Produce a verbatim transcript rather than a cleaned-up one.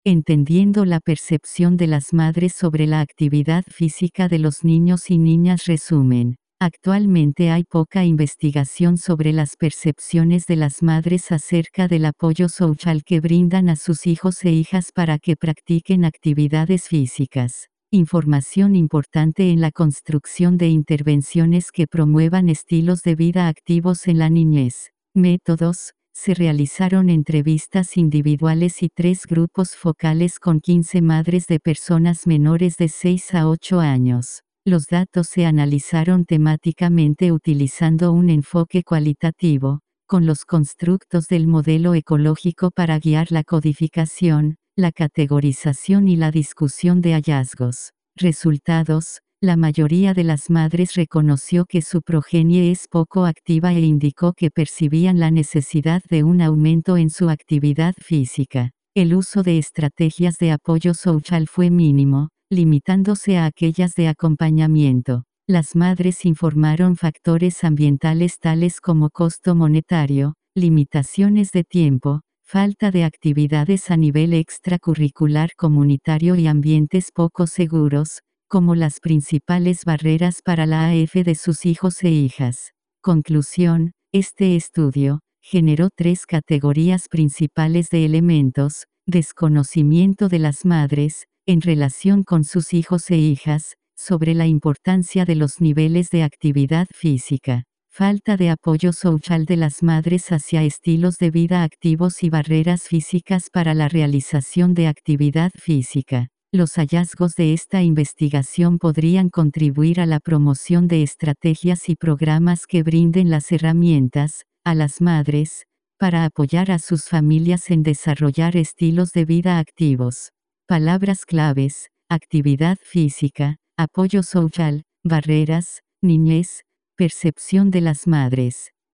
Entendiendo la percepción de las madres sobre la actividad física de los niños y niñas. Resumen. Actualmente hay poca investigación sobre las percepciones de las madres acerca del apoyo social que brindan a sus hijos e hijas para que practiquen actividades físicas. Información importante en la construcción de intervenciones que promuevan estilos de vida activos en la niñez. Métodos. Se realizaron entrevistas individuales y tres grupos focales con quince madres de personas menores de seis a ocho años. Los datos se analizaron temáticamente utilizando un enfoque cualitativo, con los constructos del modelo ecológico para guiar la codificación, la categorización y la discusión de hallazgos. Resultados. La mayoría de las madres reconoció que su progenie es poco activa e indicó que percibían la necesidad de un aumento en su actividad física. El uso de estrategias de apoyo social fue mínimo, limitándose a aquellas de acompañamiento. Las madres informaron factores ambientales tales como costo monetario, limitaciones de tiempo, falta de actividades a nivel extracurricular comunitario y ambientes poco seguros, como las principales barreras para la A F de sus hijos e hijas. Conclusión. Este estudio generó tres categorías principales de elementos: desconocimiento de las madres, en relación con sus hijos e hijas, sobre la importancia de los niveles de actividad física; falta de apoyo social de las madres hacia estilos de vida activos y barreras físicas para la realización de actividad física. Los hallazgos de esta investigación podrían contribuir a la promoción de estrategias y programas que brinden las herramientas, a las madres, para apoyar a sus familias en desarrollar estilos de vida activos. Palabras claves: actividad física, apoyo social, barreras, niñez, percepción de las madres.